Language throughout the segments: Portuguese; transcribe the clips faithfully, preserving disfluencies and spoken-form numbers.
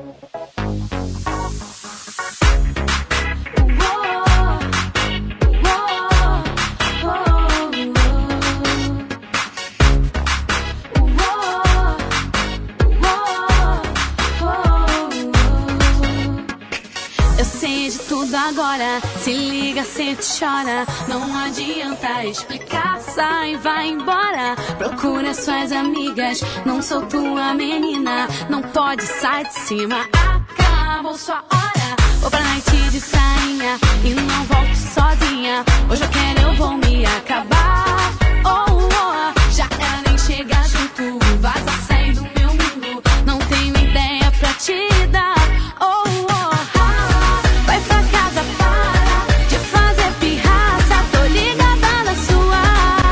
Eu sei de tudo agora, se liga, sente, chora. Não adianta explicar, sai, vai embora. Procura suas amigas, não sou tua menina. Não pode sair de cima, acabou sua hora. Vou pra noite de sainha e não volto sozinha. Hoje eu quero, eu vou me acabar. Oh, oh, já era nem chegar junto. Vaza, sai do meu mundo, não tenho ideia pra te dar. Oh, oh, ah, vai pra casa, para de fazer pirraça. Tô ligada na sua.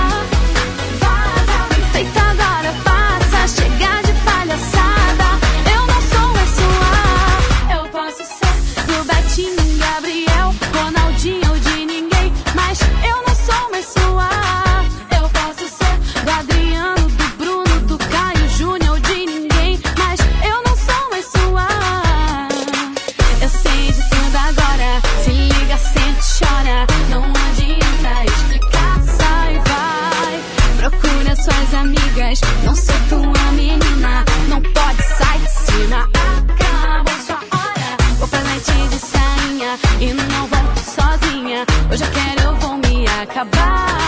Vaza, feita agora, passa. Chega de palhaçada, eu não sou mais sua. Eu posso ser do Betinho, Gabriel, Ronaldinho ou de ninguém, mas eu não sou mais sua. Eu posso ser do Adriano, do Bruno, do Caio Júnior ou de ninguém, mas eu não sou mais sua. Eu sei de tudo agora, se liga, sente, chora. Não adianta explicar, sai, vai. Procura suas amigas, não sou tua menina. Não pode sair de cima, acabou sua hora. Vou pra noite de sainha e não volto sozinha. Hoje eu quero, eu vou me acabar.